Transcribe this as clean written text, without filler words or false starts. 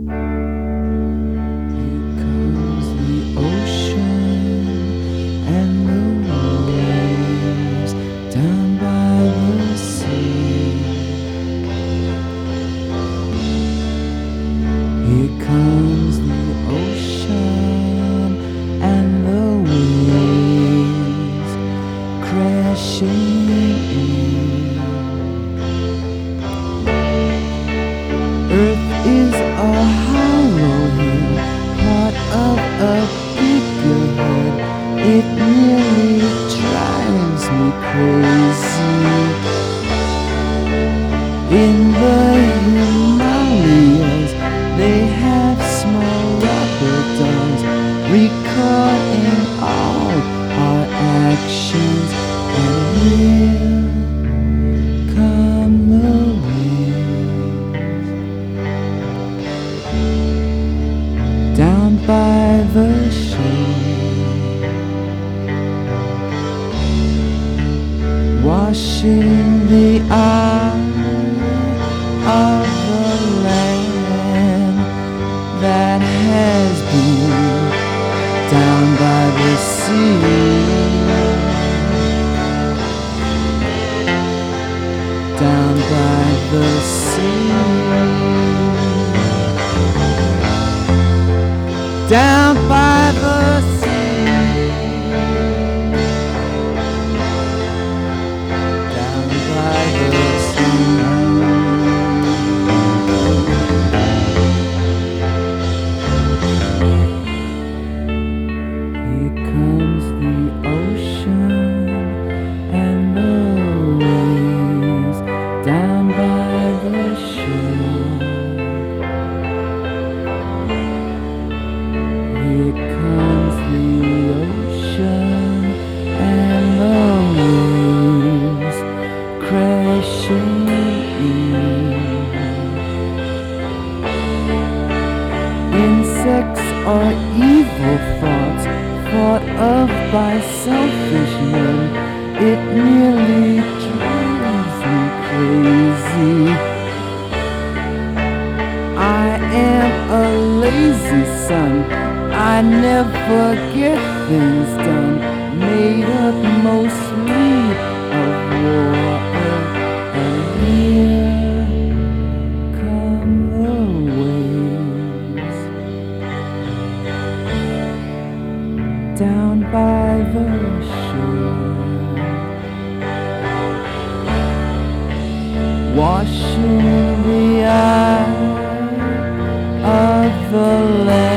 Here comes the ocean and the waves down by the sea. Here comes the ocean and the waves crashing in. Earth is a hollow hill, part of a bigger head. It nearly drives me crazy. In the Himalayas, they have small rubber dolls recording all our actions. And here come the waves down by the shore, washing the eye of the land that has been down by the sea, down by the sea, down by the sea, down by the sea. Here comes the ocean and the waves down by the shore. Here comes the ocean and the waves crashing in. Insects are evil thoughts thought of by selfish men. It nearly drives me crazy. I am a lazy son, I never get things done, made up mostly of water. And here come the waves down by the shore, washing the eye of the land